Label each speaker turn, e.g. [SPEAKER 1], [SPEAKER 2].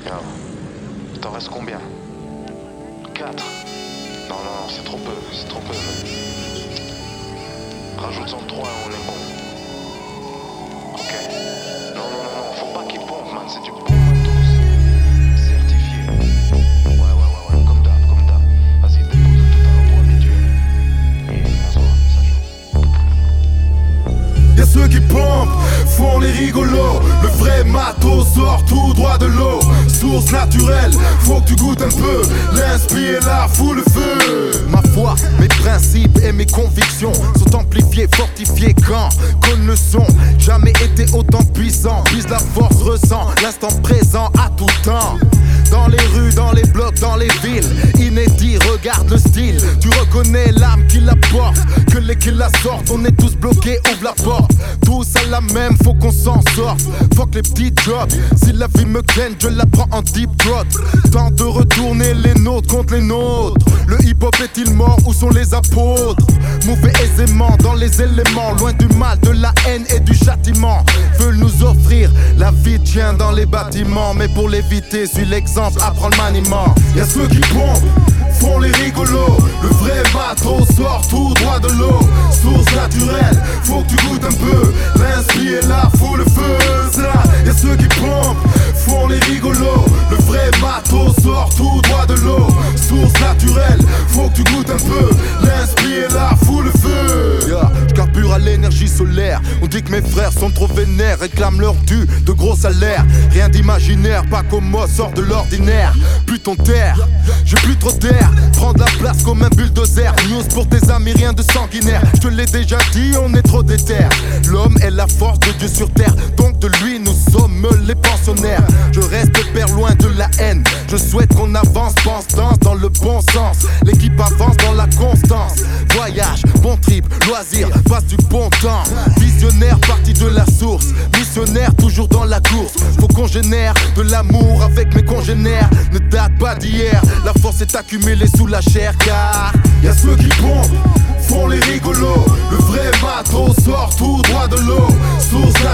[SPEAKER 1] Yo. T'en restes combien? 4. Non, c'est trop peu, man. Rajoute-en 3 et on est bon. Ok. Non, faut pas qu'il pompe, man, c'est du bon matos. Certifié. Ouais, comme d'hab. Vas-y, dépose tout à l'endroit habituel. Et on se voit, ça joue.
[SPEAKER 2] Y'a ceux qui pompent, font les rigolos. Le vrai matos sort tout droit de l'eau. Source naturelle, faut que tu goûtes un peu. L'inspire la fout le feu. Ma foi, mes principes et mes convictions sont amplifiés, fortifiés quand conne le son. Jamais été autant puissant. Vise la force, ressent l'instant présent à tout temps. Dans les rues, dans les blocs, dans les villes. Inédit, regarde le style. Tu reconnais l'âme qui la porte. Que les qui la sortent, on est tous bloqués, ouvre la porte. Tous à la même, faut qu'on s'en sorte. Fuck les petits jobs. Si la vie me gagne, je la prends en deep throat. Temps de retourner les nôtres contre les nôtres. Le hip-hop est-il mort? Où sont les apôtres? Mauvais aisément dans les éléments. Loin du mal, de la haine et du châtiment. Veulent nous offrir la vie tient dans les bâtiments. Mais pour l'éviter, suis l'exemple, apprends le maniement. Y'a ceux qui pompent, font les rigolos. Le vrai matos sort tout droit de l'eau. Source naturelle, faut que tu goûtes un peu. L'inspire la fout le feu. Y'a ceux qui pompent, font les rigolos. Le vrai matos sort tout droit de l'eau. Source naturelle, faut que tu goûtes un peu. L'inspire la fout le feu. Je carbure à l'énergie solaire. On dit que mes frères sont trop vénères, réclament leur dû de gros salaires. Rien d'imaginaire, pas comme moi, sort de l'ordinaire. Puis ton terre, j'ai plus trop d'air. Prendre la place comme un bulldozer. News pour tes amis, rien de sanguinaire. Je te l'ai déjà dit, on est trop déter. L'homme est la force de Dieu sur terre. Donc de lui nous sommes les pensionnaires. Je reste père loin de la haine. Je souhaite qu'on avance, pense, danse dans le bon sens. L'équipe avance dans la constance. Voyage, bon trip, loisir, passe du bon temps. Visionnaire, parti de la source. Missionnaire, toujours dans la course. Faut qu'on génère de l'amour avec mes congénères. Ne date pas d'hier, la force est accumulée sous la chair. Car y'a ceux qui pompent, font les rigolos. Le vrai matos sort tout droit de l'eau. Source